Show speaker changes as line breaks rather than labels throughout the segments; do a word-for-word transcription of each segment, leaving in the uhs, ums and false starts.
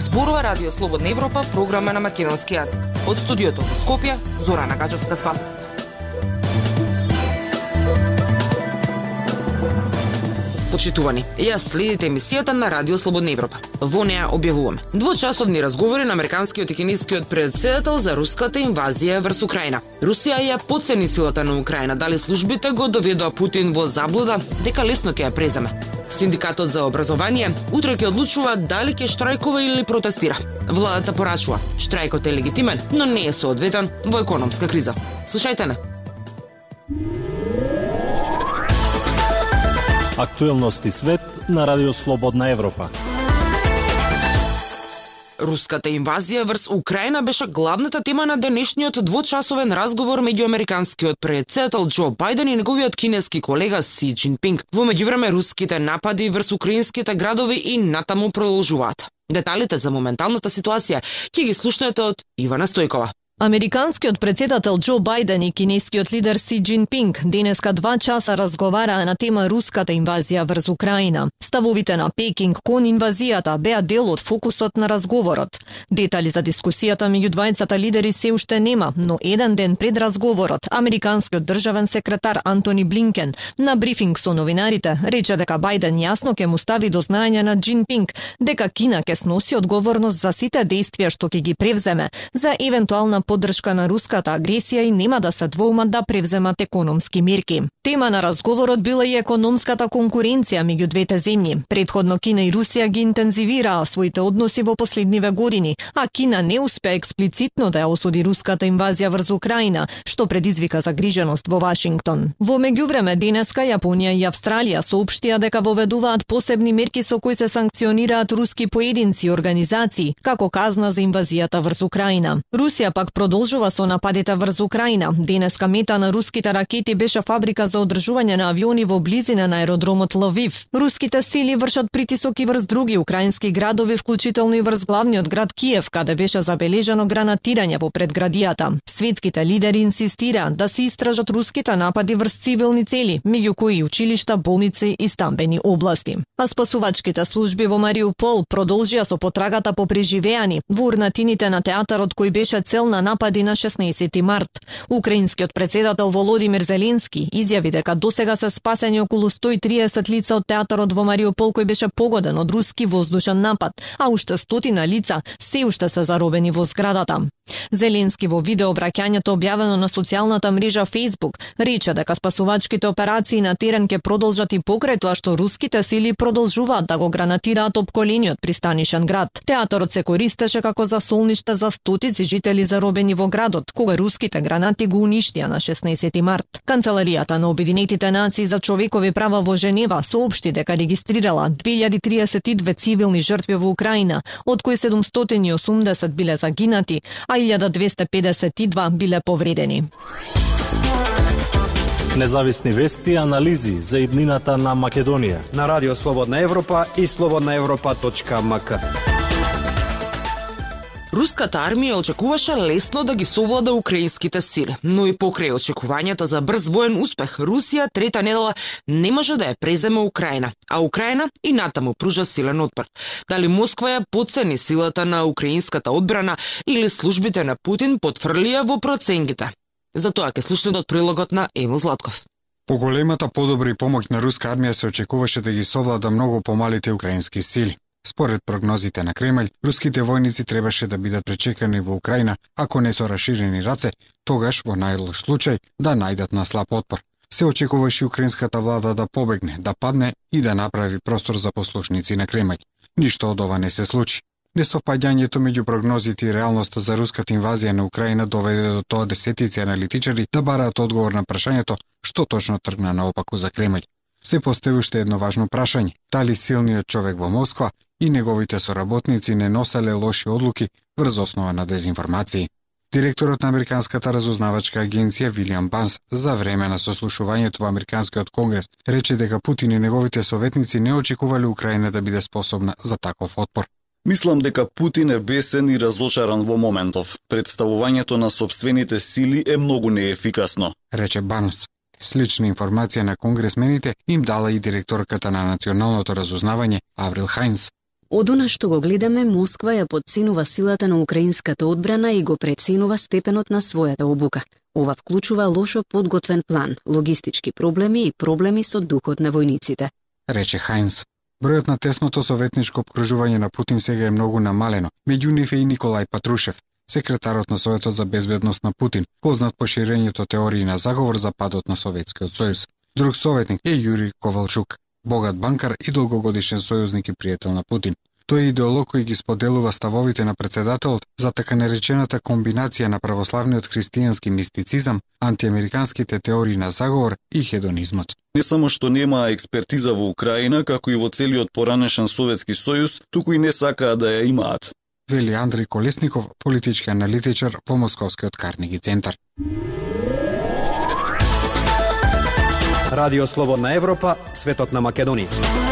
Зборува Радио Слободна Европа, програма на македонски јазик. Од студиото во Скопје, Зорана Гаџевска-Спасовска. Почитувани, јас следите емисијата на Радио Слободна Европа. Во неа објавуваме двочасовни разговори на американскиот и кинескиот председател за руската инвазија врз Украина. Русија ја потцени силата на Украина, дали службите го доведоа Путин во заблуда дека лесно ќе ја преземе. Синдикатот за образование утре ќе одлучува дали ќе штрајкува или протестира. Владата порачува, штрајкот е легитимен, но не е соодветен во економска криза. Слушајте не.
Актуелности свет на Радио Слободна Европа.
Руската инвазија врз Украина беше главната тема на денешниот двочасовен разговор меѓу американскиот председател Џо Бајден и неговиот кинески колега Си Џинпинг. Во меѓувреме руските напади врз украинските градови и натаму продолжуваат. Деталите за моменталната ситуација ќе ги слушнете од Ивана Стојкова.
Американскиот председател Џо Бајден и кинескиот лидер Си Џинпинг денеска два часа разговараа на тема руската инвазија врз Украина. Ставовите на Пекинг кон инвазијата беа дел од фокусот на разговорот. Детали за дискусијата меѓу двајцата лидери се уште нема, но еден ден пред разговорот, американскиот државен секретар Антони Блинкен на брифинг со новинарите рече дека Бајден јасно ќе му стави до знаење на Џинпинг дека Кина ќе сноси одговорност за сите действија што ќе ги превземе за евентуална поддршка на руската агресија и нема да се двоумат да превземат економски мерки. Тема на разговорот била и економската конкуренција меѓу двете земји. Предходно Кина и Русија ги интензивираа своите односи во последниве години, а Кина не успеа експлицитно да ја осуди руската инвазија врз Украина, што предизвика загриженост во Вашингтон. Во меѓувреме денеска Јапонија и Австралија соопштија дека воведуваат посебни мерки со кои се санкционираат руски поединци и организации како казна за инвазијата врз Украина. Русија пак продолжува со нападите врз Украина. Денеска мета на руските ракети беше фабрика за одржување на авиони во близина на аеродромот Лвив. Руските сили вршат притисок и врз други украински градови, вклучително и врз главниот град Киев, каде беше забележано гранатирање во предградијата. Светските лидери инсистираат да се истражат руските напади врз цивилни цели, меѓу кои училишта, болници и стамбени области. А спасувачките служби во Мариупол продолжија со потрагата по преживеани во урнатините на театарот кој беше цел на напади на шеснаесети март. Украинскиот председател Володимир Зеленски изјави дека досега се спасени околу сто и триесет лица од театарот во Мариупол кој беше погоден од руски воздушен напад, а уште стотина лица се уште се заробени во зградата. Зеленски во видео обраќањето објавено на социјалната мрежа Facebook рече дека спасувачките операции на терен ќе продолжат и покрај тоа што руските сили продолжуваат да го гранатираат опколениот пристанишен град. Театарот се користеше како засолниште за стотици жители заробени во градот, кога руските гранати го уништија на шеснаесети март. Канцеларијата на Обединетите нации за човекови права во Женева соопшти дека регистрирала две илјади триесет и две цивилни жртви во Украина, од кои седумстотини и осумдесет биле загинати, а илјада двесте педесет и два биле повредени.
Независни вести и анализи за иднината на Македонија
на Радио Слободна Европа и слободна европа точка ем ка.
Руската армија очекуваше лесно да ги совлада украинските сили, но и покрај очекувањата за брз воен успех, Русија трета недела не може да ја преземе Украина, а Украина и натаму пружа силен отпор. Дали Москва ја потцени силата на украинската одбрана или службите на Путин потврлија во проценките? За тоа ќе слушнете од прилогот на Емил Златков.
Поголемата подобри помоќ на руска армија се очекуваше да ги совлада многу помалите украински сили. Според прогнозите на Кремљ, руските војници требаше да бидат пречекани во Украина, ако не со расширени раце, тогаш во најлош случај да најдат на слаб отпор. Се очекуваше украинската влада да побегне, да падне и да направи простор за послушници на Кремљ. Ништо од ова не се случи. Несовпаѓањето меѓу прогнозите и реалноста за руската инвазија на Украина доведе до тоа десетици аналитичари да бараат одговор на прашањето што точно тргна наопаку за Кремљ. Се постави уште едно важно прашање: дали силниот човек во Москва и неговите соработници не носеле лоши одлуки врз основа на дезинформации. Директорот на Американската разузнавачка агенција Вилијам Барнс за време на сослушувањето во Американскиот конгрес рече дека Путин и неговите советници не очекувале Украина да биде способна за таков отпор.
Мислам дека Путин е бесен и разочаран во моментов. Представувањето на сопствените сили е многу неефикасно,
рече Барнс. Слична информација на конгресмените им дала и директорката на националното разузнавање Аврил Хајнс.
Од она што го гледаме, Москва ја подценува силата на украинската одбрана и го преценува степенот на својата обука. Ова вклучува лошо подготвен план, логистички проблеми и проблеми со духот на војниците,
рече Хајнс. Бројот на тесното советничко обкружување на Путин сега е многу намалено. Меѓу нив е и Николај Патрушев, секретарот на Советот за безбедност на Путин, познат по ширењето теории на заговор за падот на Советскиот сојуз. Друг советник е Јури Ковалчук, богат банкар и долгогодишен сојузник и пријател на Путин. Тој е идеолог кој ги споделува ставовите на председателот за така наречената комбинација на православниот христијански мистицизам, антиамериканските теории на заговор и хедонизмот.
Не само што нема експертиза во Украина, како и во целиот поранешен Советски сојуз, туку и не сакаат да ја имаат,
вели Андреј Колесников, политички аналитичар во Московскиот Карнеги центар.
Радио Слободна Европа, светот на Македонија.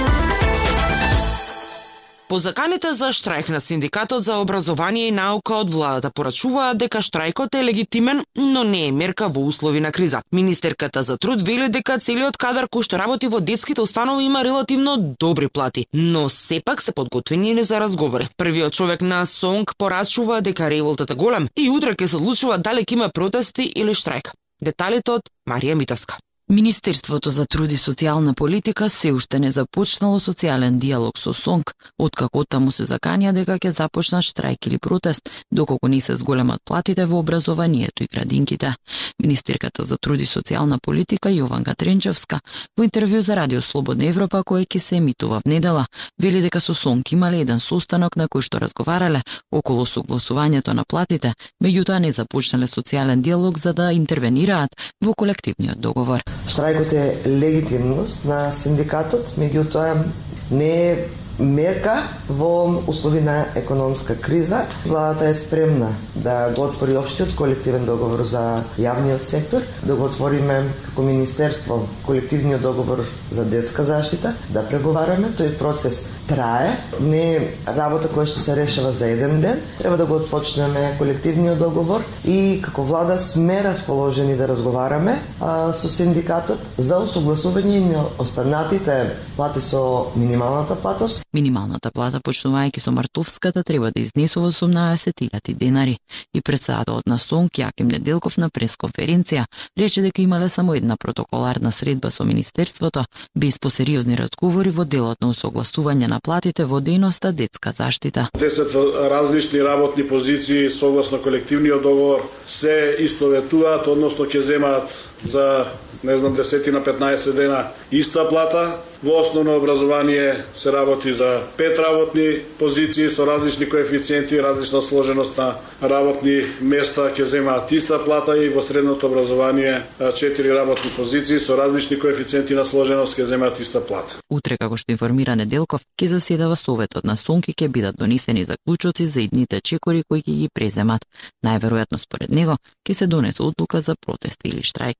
По заканите за штрајк на Синдикатот за образование и наука од владата порачуваат дека штрајкот е легитимен, но не е мерка во услови на криза. Министерката за труд вели дека целиот кадар кој што работи во детските установи има релативно добри плати, но сепак се подготвени за разговори. Првиот човек на СОНК порачува дека револтот е голем и утре ќе се одлучува дали ќе има протести или штрајк. Деталите од Марија Митовска.
Министерството за труд и социјална политика се уште не започнало социјален диалог со СОНК, откако таму се заканја дека ќе започна штрајк или протест, доколку не се зголемат платите во образованието и градинките. Министерката за труд и социјална политика Јованка Тренчевска во интервју за Радио Слободна Европа кој ќе се емитува в недела, вели дека со СОНК имале еден состанок на кој што разговарале околу согласувањето на платите, меѓутоа не започнале социјален диалог за да интервенираат во колективниот договор.
Штрајкот е легитимност на синдикатот, меѓутоа не е мерка во услови на економска криза. Владата е спремна да го отвори општиот колективен договор за јавниот сектор, да го отвориме како министерство колективниот договор за детска заштита, да преговараме. Тој процес трае, не е работа која што се решава за еден ден. Треба да го отпочнеме колективниот договор и како влада сме расположени да разговараме а, со синдикатот за усогласување на останатите плати со минималната плата.
Минималната плата, почнувајќи со мартовската, треба да изнесува осумнаесет илјади денари. И председателот на СОНК Јаким Неделков на пресконференција рече дека имале само една протоколарна средба со Министерството, без посериозни разговори во делот на усогласување на платите во дејноста детска заштита.
десет различни работни позиции согласно колективниот договор се истоветуваат, односно ќе земаат за не знам десетина петнаесет дена иста плата. Во основно образование се работи за пет работни позиции со различни коефициенти, различна сложеност на работни места ќе земаат иста плата, и во средното образование четири работни позиции со различни коефициенти на сложеност ќе земаат иста плата.
Утре, како што информира Неделков, ќе заседава Советот на СОНК и ќе бидат донесени заклучоци за идните чекори кои ќе ги преземат. Најверојатно според него ќе се донесе одлука за протести или штрајк.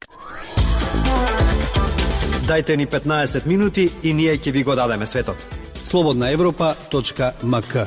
Дајте ни петнаесет минути и ние ќе ви го дадеме светот. слободна европа точка ем ка.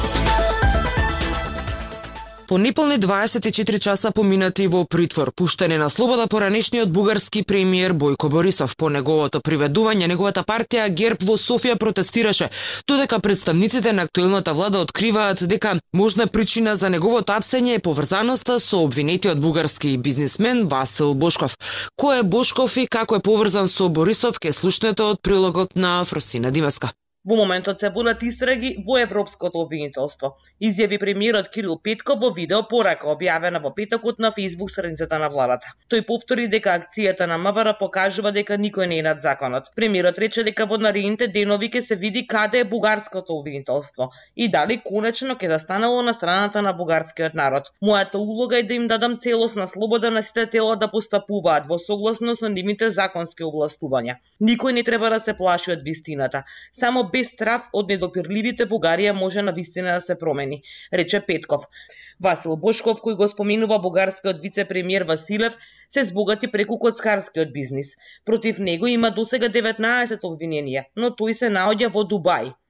По неполни дваесет и четири часа поминати во притвор, пуштен е на слобода поранешниот бугарски премиер Бојко Борисов. По неговото приведување, неговата партија ГЕРБ во Софија протестираше, додека представниците на актуелната влада откриваат дека можна причина за неговото апсење е поврзаноста со обвинетиот бугарски бизнисмен Васил Бошков. Кој е Бошков и како е поврзан со Борисов, ке слушнете од прилогот на Фросина Димеска.
Во моментот се водат истраги во Европското обвинителство, изјави премиерот Кирил Петков во видео порака објавена во петокот на Facebook страницата на владата. Тој повтори дека акцијата на МВР покажува дека никој не е над законот. Премиерот рече дека во наредните денови ќе се види каде е бугарското обвинителство и дали конечно ќе застанало на страната на бугарскиот народ. Мојата улога е да им дадам целосна слобода на сите тела да постапуваат во согласност со нивните законски овластувања. Никој не треба да се плаши од вистината. Само без страв од недопирливите Бугарија може на вистина да се промени, рече Петков. Васил Бошков, кој го споминува бугарскиот вице-премиер Василев, се збогати преку коцкарскиот бизнис. Против него има досега деветнаесет обвиненија, но тој се наоѓа во Дубај.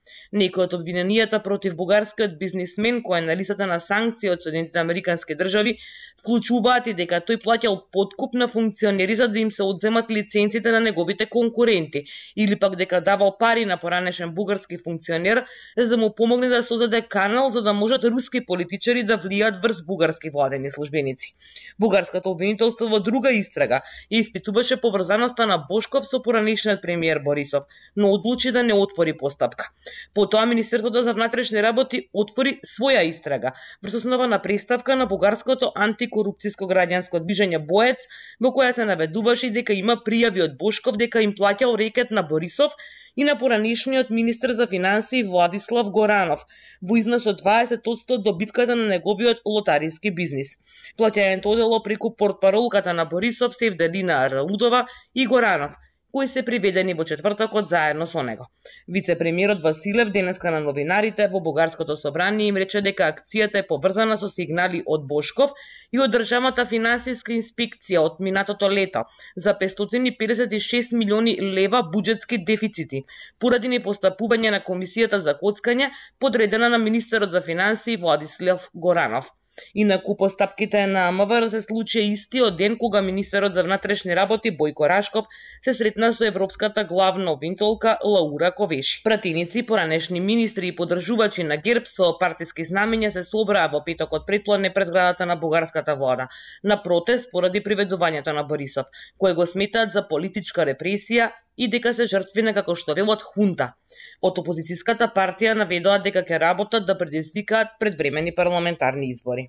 Некои од обвиненијата против бугарскиот бизнисмен кој е на листата на санкции од Соединетите американски држави вклучуваат и дека тој плаќал подкуп на функционери за да им се одземат лиценците на неговите конкуренти, или пак дека давал пари на поранешен бугарски функционер за да му помогне да создаде канал за да можат руски политичари да влијаат врз бугарски владени службеници. Бугарското обвинителство во друга истрага ја испитуваше поврзаноста на Бошков со поранешниот премиер Борисов, но одлучи да не отвори постапка. Потоа Министерството за внатрешни работи отвори своја истрага врз основа на преставка на бугарското антикорупцијско граѓанско движење Боец, во која се наведуваше дека има пријави од Бошков дека им плаќал рекет на Борисов и на поранешниот министер за финансии Владислав Горанов во износ од дваесет одсто од добитката на неговиот лотариски бизнис. Плаќањето одело преку портпаролката на Борисов Севделина Раудова и Горанов, кои се приведени во четвртокот заедно со него. Вице-премиерот Василев денеска на новинарите во Бугарското собрание им рече дека акцијата е поврзана со сигнали од Бошков и од државната финансиска инспекција од минатото лето за петстотини и педесет и шест милиони лева буџетски дефицити, поради непостапување на Комисијата за коцкање, подредена на министерот за финансии Владислав Горанов. Инаку постапките на МВР се случи истиот ден кога министерот за внатрешни работи Бојко Рашков се сретна со европската главна обвинителка Лаура Ковеши. Пратеници, поранешни министри и поддржувачи на ГЕРБ со партиски знамења се собраа во петокот предпладне пред зградата на бугарската влада на протест поради приведувањето на Борисов, кој го сметаат за политичка репресија и дека се жртви на, како што велат, хунта. Од опозицијската партија наведоа дека ќе работат да предизвикаат предвремени парламентарни избори.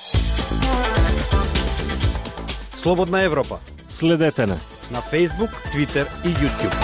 Слободна Европа.
Следете на
на Facebook, Twitter и YouTube.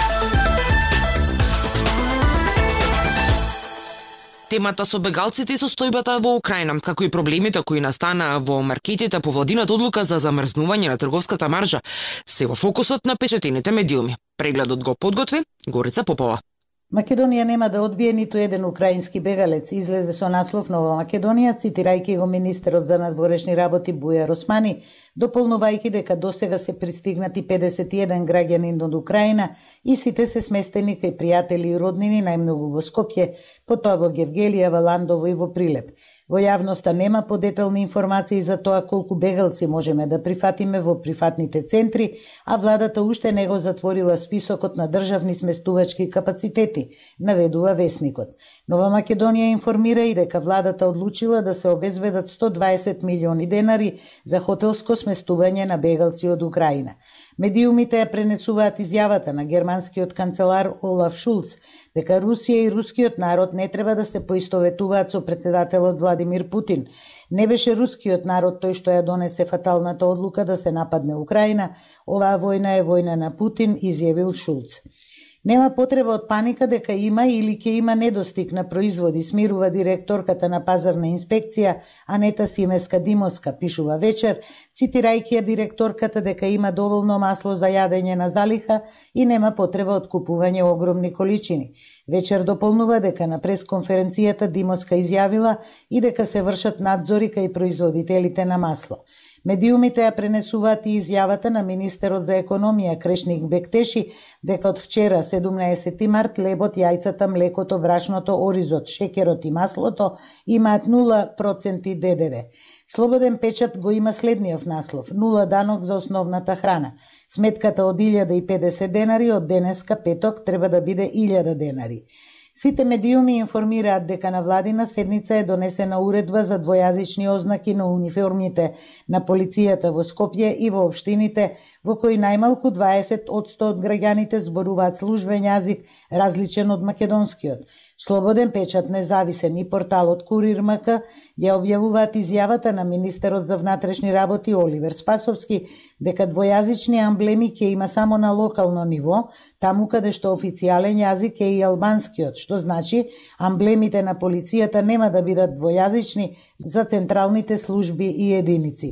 Темата со бегалците и состојбата во Украина, како и проблемите кои настанаа во маркетите по владината одлука за замрзнување на трговската маржа, се во фокусот на печатените медиуми. Прегледот го подготви Горица Попова.
Македонија нема да одбие ниту еден украински бегалец, излезе со наслов Нова Македонија, цитирајќи го министерот за надворешни работи Бујар Османи, дополнувајќи дека досега се пристигнати педесет и еден граѓани од Украина и сите се сместени кај пријатели и роднини, најмногу во Скопје, потоа во Гевгелијава, Ландово и во Прилеп. Во јавноста нема подетелни информации за тоа колку бегалци можеме да прифатиме во прифатните центри, а владата уште не го затворила списокот на државни сместувачки капацитети, наведува весникот. Нова Македонија информира и дека владата одлучила да се обезбедат сто дваесет милиони денари за хотелско сместување на бегалци од Украина. Медиумите ја пренесуваат изјавата на германскиот канцелар Олаф Шулц дека Русија и рускиот народ не треба да се поистоветуваат со председателот Владимир Путин. Не беше рускиот народ тој што ја донесе фаталната одлука да се нападне Украина, оваа војна е војна на Путин, изјавил Шулц. Нема потреба од паника дека има или ќе има недостиг на производи, смирува директорката на пазарна инспекција Анета Симеска-Димовска, пишува Вечер, цитирајќи ја директорката дека има доволно масло за јадење на залиха и нема потреба од купување огромни количини. Вечер дополнува дека на пресконференцијата Димовска изјавила и дека се вршат надзори кај производителите на масло. Медиумите ја пренесуваат и изјавата на министерот за економија Крешник Бектеши дека од вчера, седумнаесети март, лебот, јајцата, млекото, брашното, оризот, шекерот и маслото имаат нула проценти Д Д В. Слободен печат го има следниот наслов: нула данок за основната храна. Сметката од илјада и педесет денари од денеска, петок, треба да биде илјада денари. Сите медиуми информираат дека на владина седница е донесена уредба за двојазични ознаки на униформите на полицијата во Скопје и во општините, во кои најмалку дваесет одсто од граѓаните зборуваат службен јазик различен од македонскиот. Слободен печат, независен и порталот Курир МК ја објавуваат изјавата на министерот за внатрешни работи Оливер Спасовски дека двојазични амблеми ќе има само на локално ниво, таму каде што официјален јазик е и албанскиот, што значи амблемите на полицијата нема да бидат двојазични за централните служби и единици.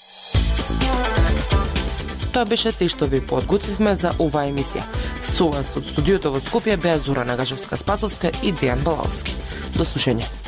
Тоа беше се што ви подготвивме за оваа емисија. Со вас од студиото во Скопје беа Зора Нагажевска-Спасовска и Дејан Балаовски. До слушање.